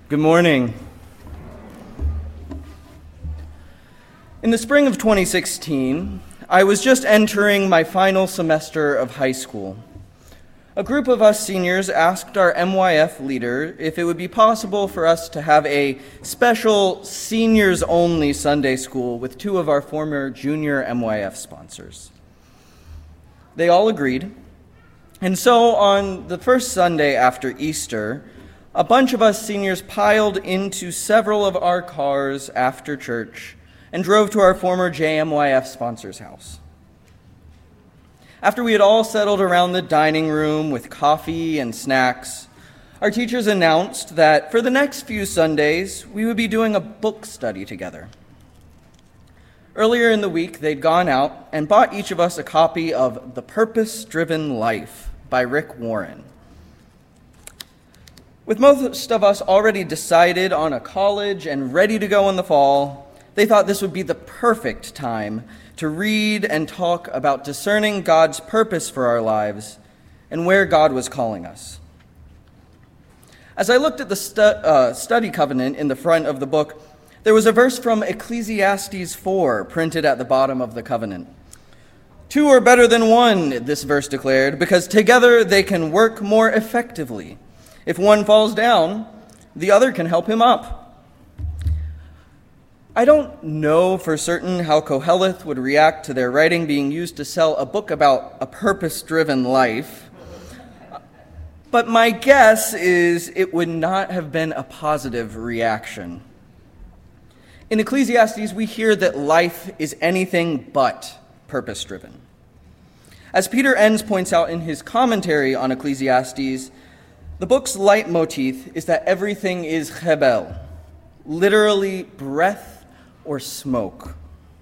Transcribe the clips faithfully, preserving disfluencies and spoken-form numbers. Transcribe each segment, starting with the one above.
Good morning. In the spring of twenty sixteen, I was just entering my final semester of high school. A group of us seniors asked our M Y F leader if it would be possible for us to have a special seniors-only Sunday school with two of our former junior M Y F sponsors. They all agreed, and so on the first Sunday after Easter, a bunch of us seniors piled into several of our cars after church and drove to our former J M Y F sponsor's house. After we had all settled around the dining room with coffee and snacks, our teachers announced that for the next few Sundays, we would be doing a book study together. Earlier in the week, they'd gone out and bought each of us a copy of The Purpose-Driven Life by Rick Warren. With most of us already decided on a college and ready to go in the fall, they thought this would be the perfect time to read and talk about discerning God's purpose for our lives and where God was calling us. As I looked at the stu- uh, study covenant in the front of the book, there was a verse from Ecclesiastes four printed at the bottom of the covenant. Two are better than one, this verse declared, because together they can work more effectively. If one falls down, the other can help him up. I don't know for certain how Koheleth would react to their writing being used to sell a book about a purpose-driven life, but my guess is it would not have been a positive reaction. In Ecclesiastes, we hear that life is anything but purpose-driven. As Peter Enns points out in his commentary on Ecclesiastes, the book's leitmotif is that everything is chebel, literally breath or smoke.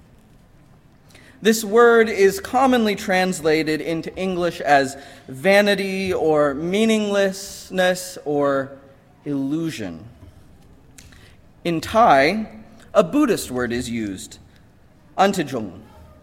This word is commonly translated into English as vanity or meaninglessness or illusion. In Thai, a Buddhist word is used, antijung.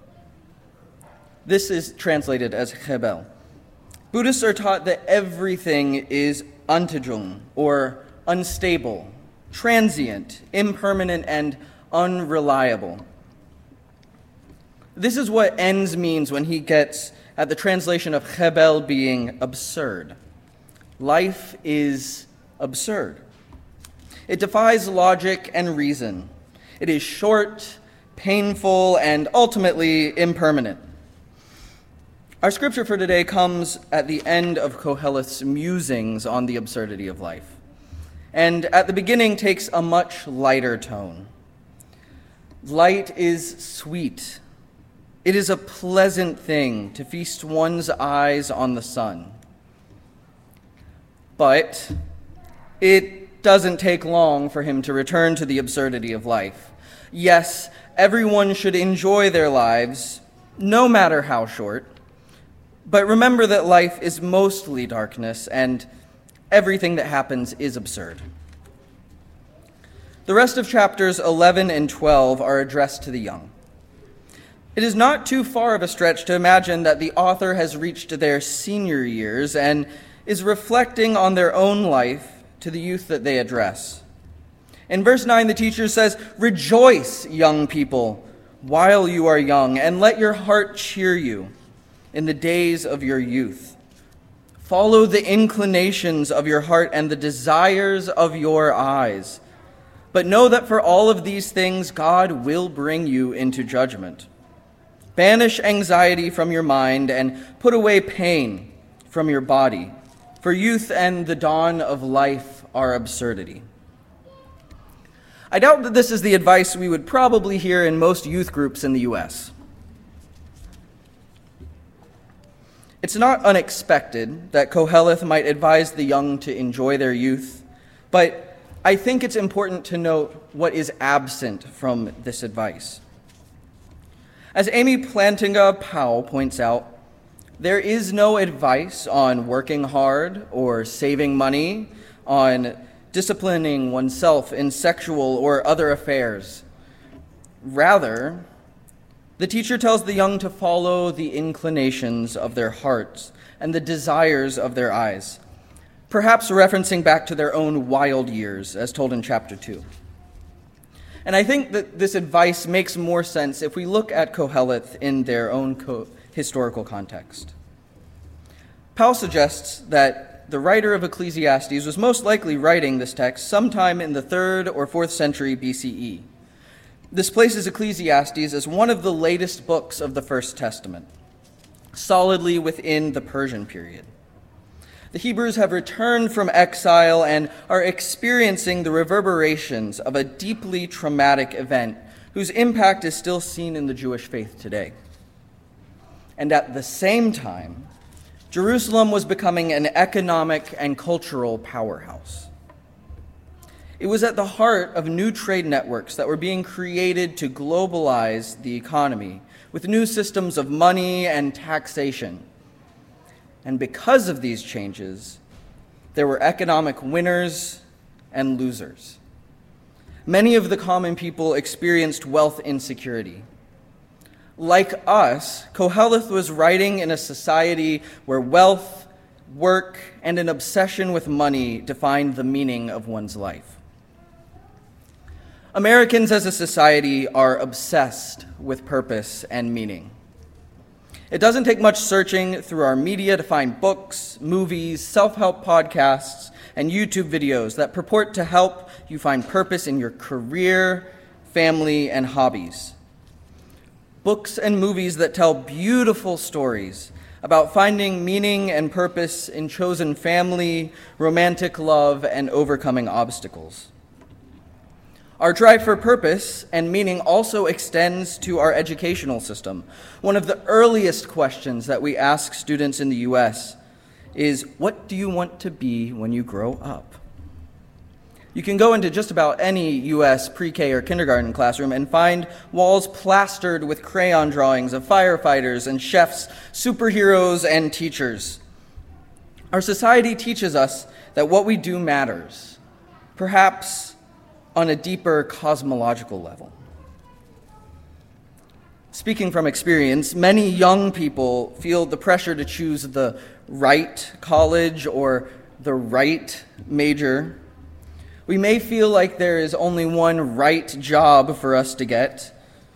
This is translated as chebel. Buddhists are taught that everything is antijung, or unstable, transient, impermanent, and unreliable. This is what Enns means when he gets at the translation of chebel being absurd. Life is absurd. It defies logic and reason. It is short, painful, and ultimately impermanent. Our scripture for today comes at the end of Koheleth's musings on the absurdity of life, and at the beginning takes a much lighter tone. Light is sweet. It is a pleasant thing to feast one's eyes on the sun. But it doesn't take long for him to return to the absurdity of life. Yes, everyone should enjoy their lives, no matter how short. But remember that life is mostly darkness, and everything that happens is absurd. The rest of chapters eleven and twelve are addressed to the young. It is not too far of a stretch to imagine that the author has reached their senior years and is reflecting on their own life to the youth that they address. In verse nine, the teacher says, "Rejoice, young people, while you are young, and let your heart cheer you in the days of your youth. Follow the inclinations of your heart and the desires of your eyes. But know that for all of these things, God will bring you into judgment. Banish anxiety from your mind and put away pain from your body, for youth and the dawn of life are absurdity." I doubt that this is the advice we would probably hear in most youth groups in the U S It's not unexpected that Koheleth might advise the young to enjoy their youth, but I think it's important to note what is absent from this advice. As Amy Plantinga Powell points out, there is no advice on working hard or saving money, on disciplining oneself in sexual or other affairs. Rather, the teacher tells the young to follow the inclinations of their hearts and the desires of their eyes. perhaps referencing back to their own wild years, as told in chapter two. And I think that this advice makes more sense if we look at Koheleth in their own co- historical context. Powell suggests that the writer of Ecclesiastes was most likely writing this text sometime in the third or fourth century B C E. This places Ecclesiastes as one of the latest books of the First Testament, solidly within the Persian period. The Hebrews have returned from exile and are experiencing the reverberations of a deeply traumatic event whose impact is still seen in the Jewish faith today. And at the same time, Jerusalem was becoming an economic and cultural powerhouse. It was at the heart of new trade networks that were being created to globalize the economy with new systems of money and taxation. And because of these changes, there were economic winners and losers. Many of the common people experienced wealth insecurity. Like us, Koheleth was writing in a society where wealth, work, and an obsession with money defined the meaning of one's life. Americans as a society are obsessed with purpose and meaning. It doesn't take much searching through our media to find books, movies, self-help podcasts, and YouTube videos that purport to help you find purpose in your career, family, and hobbies. Books and movies that tell beautiful stories about finding meaning and purpose in chosen family, romantic love, and overcoming obstacles. Our drive for purpose and meaning also extends to our educational system. One of the earliest questions that we ask students in the U S is, what do you want to be when you grow up? You can go into just about any U S pre-K or kindergarten classroom and find walls plastered with crayon drawings of firefighters and chefs, superheroes, and teachers. Our society teaches us that what we do matters, perhaps on a deeper cosmological level. Speaking from experience, many young people feel the pressure to choose the right college or the right major. We may feel like there is only one right job for us to get,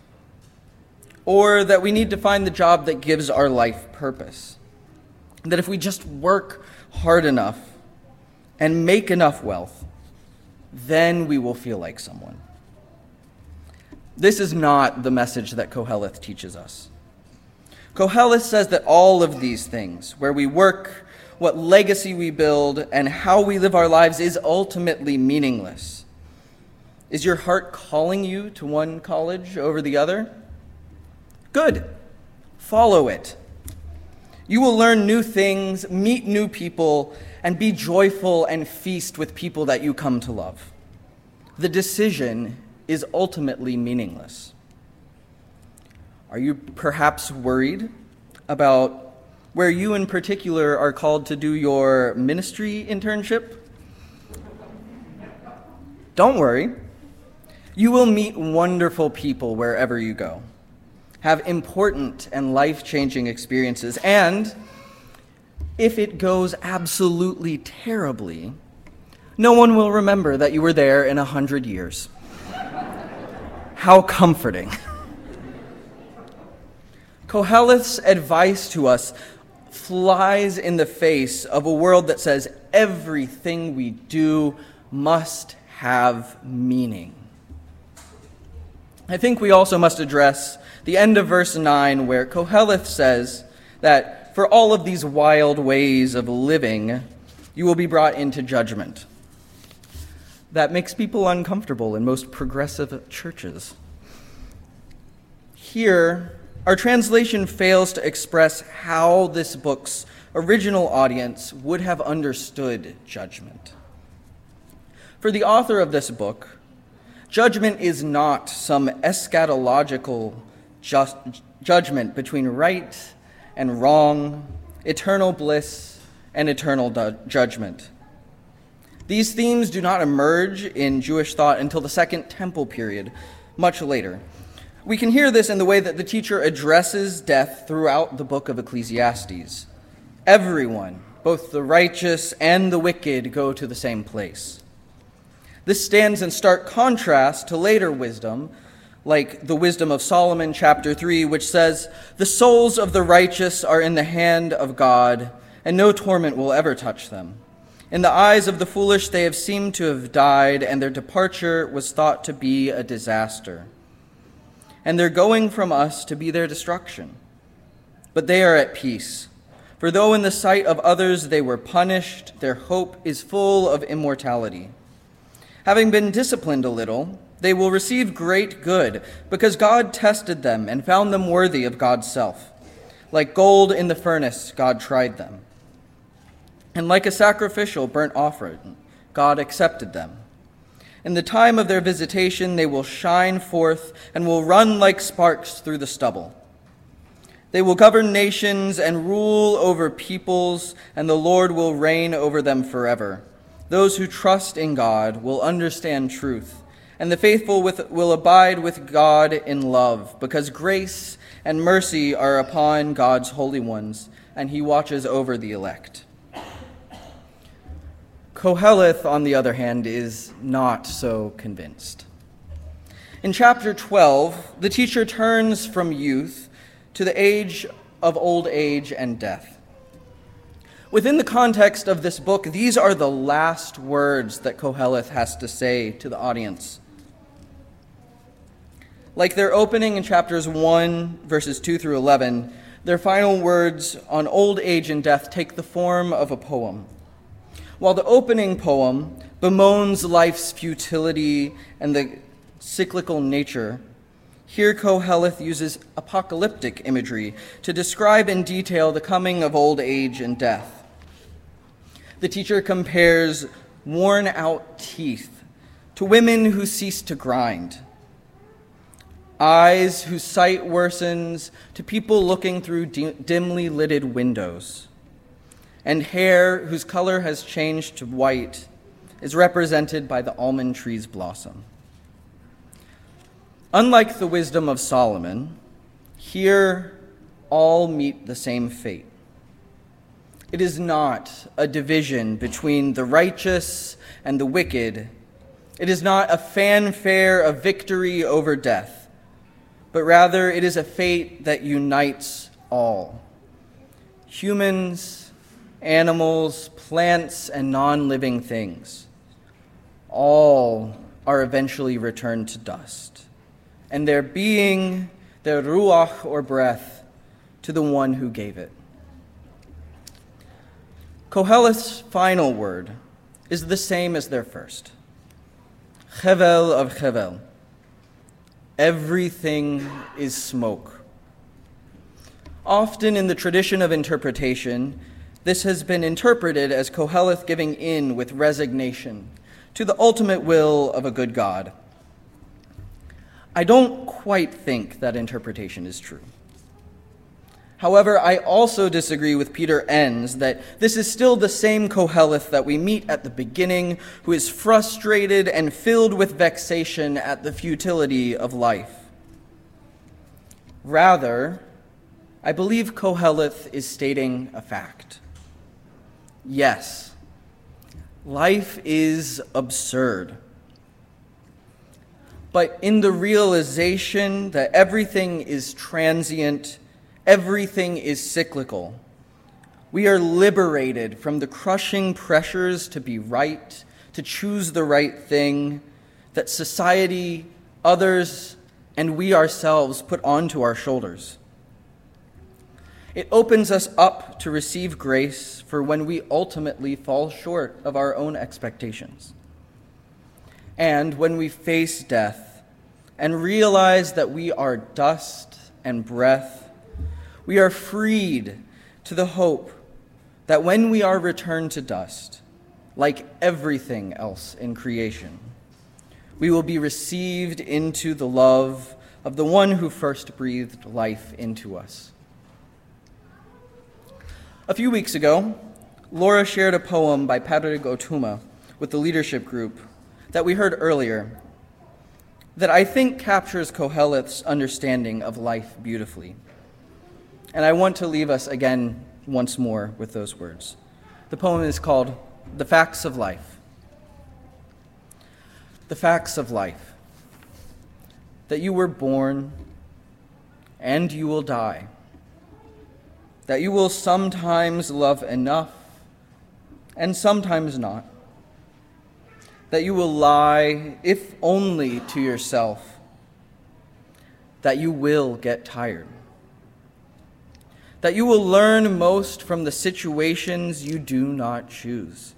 or that we need to find the job that gives our life purpose. That if we just work hard enough and make enough wealth, then we will feel like someone. This is not the message that Koheleth teaches us. Koheleth says that all of these things, where we work, what legacy we build, and how we live our lives, is ultimately meaningless. Is your heart calling you to one college over the other? Good. Follow it. You will learn new things, meet new people, and be joyful and feast with people that you come to love. The decision is ultimately meaningless. Are you perhaps worried about where you in particular are called to do your ministry internship? Don't worry. You will meet wonderful people wherever you go, have important and life-changing experiences, and if it goes absolutely terribly, no one will remember that you were there in a hundred years. How comforting. Koheleth's advice to us flies in the face of a world that says everything we do must have meaning. I think we also must address the end of verse nine, where Koheleth says that for all of these wild ways of living, you will be brought into judgment. That makes people uncomfortable in most progressive churches. Here, our translation fails to express how this book's original audience would have understood judgment. For the author of this book, judgment is not some eschatological just judgment between right and wrong, eternal bliss and eternal du- judgment. These themes do not emerge in Jewish thought until the Second Temple period, much later. We can hear this in the way that the teacher addresses death throughout the book of Ecclesiastes. Everyone Both the righteous and the wicked go to the same place. This stands in stark contrast to later wisdom, like the wisdom of Solomon, chapter three, which says, "The souls of the righteous are in the hand of God, and no torment will ever touch them. In the eyes of the foolish they have seemed to have died, and their departure was thought to be a disaster. And their going from us to be their destruction. But they are at peace. For though in the sight of others they were punished, their hope is full of immortality. Having been disciplined a little, they will receive great good, because God tested them and found them worthy of God's self. Like gold in the furnace, God tried them. And like a sacrificial burnt offering, God accepted them. In the time of their visitation, they will shine forth and will run like sparks through the stubble. They will govern nations and rule over peoples, and the Lord will reign over them forever. Those who trust in God will understand truth, and the faithful with, will abide with God in love, because grace and mercy are upon God's holy ones, and he watches over the elect." Koheleth, on the other hand, is not so convinced. In chapter twelve, the teacher turns from youth to the age of old age and death. Within the context of this book, these are the last words that Koheleth has to say to the audience. Like their opening in chapters one, verses two through eleven, their final words on old age and death take the form of a poem. While the opening poem bemoans life's futility and the cyclical nature, here Koheleth uses apocalyptic imagery to describe in detail the coming of old age and death. The teacher compares worn-out teeth to women who cease to grind, eyes whose sight worsens to people looking through dimly lidded windows, and hair whose color has changed to white is represented by the almond tree's blossom. Unlike the wisdom of Solomon, here all meet the same fate. It is not a division between the righteous and the wicked. It is not a fanfare of victory over death, but rather it is a fate that unites all. Humans, animals, plants, and non-living things, all are eventually returned to dust, and their being, their ruach or breath, to the one who gave it. Koheleth's final word is the same as their first. Chevel of chevel. Everything is smoke. Often in the tradition of interpretation, this has been interpreted as Koheleth giving in with resignation to the ultimate will of a good God. I don't quite think that interpretation is true. However, I also disagree with Peter Enns that this is still the same Koheleth that we meet at the beginning, who is frustrated and filled with vexation at the futility of life. Rather, I believe Koheleth is stating a fact. Yes, life is absurd. But in the realization that everything is transient, everything is cyclical, we are liberated from the crushing pressures to be right, to choose the right thing, that society, others, and we ourselves put onto our shoulders. It opens us up to receive grace for when we ultimately fall short of our own expectations. And when we face death and realize that we are dust and breath, we are freed to the hope that when we are returned to dust, like everything else in creation, we will be received into the love of the one who first breathed life into us. A few weeks ago, Laura shared a poem by Padraig Ó Tuama with the leadership group that we heard earlier that I think captures Koheleth's understanding of life beautifully. And I want to leave us again once more with those words. The poem is called The Facts of Life. The facts of life. That you were born and you will die. That you will sometimes love enough and sometimes not. That you will lie, if only to yourself. That you will get tired. That you will learn most from the situations you do not choose.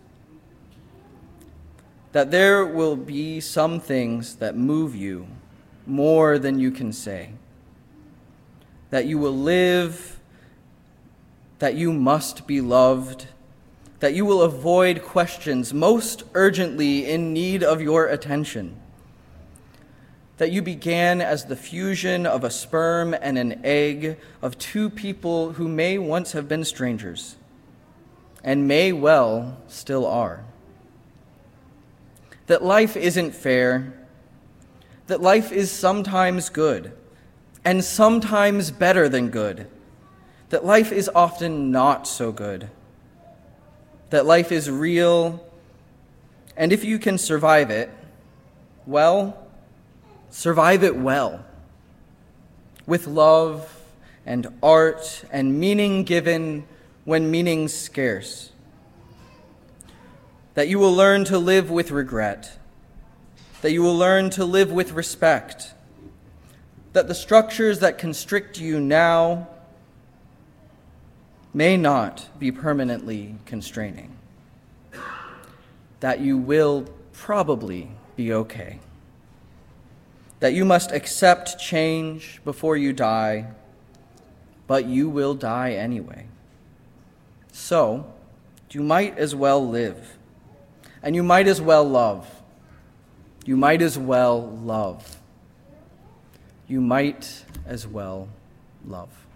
That there will be some things that move you more than you can say. That you will live, that you must be loved, that you will avoid questions most urgently in need of your attention. That you began as the fusion of a sperm and an egg of two people who may once have been strangers, and may well still are. That life isn't fair, that life is sometimes good, and sometimes better than good, that life is often not so good, that life is real, and if you can survive it, well, survive it well, with love and art and meaning given when meaning's scarce. That you will learn to live with regret, that you will learn to live with respect, that the structures that constrict you now may not be permanently constraining, that you will probably be okay, that you must accept change before you die, but you will die anyway. So, you might as well live, and you might as well love. You might as well love. You might as well love.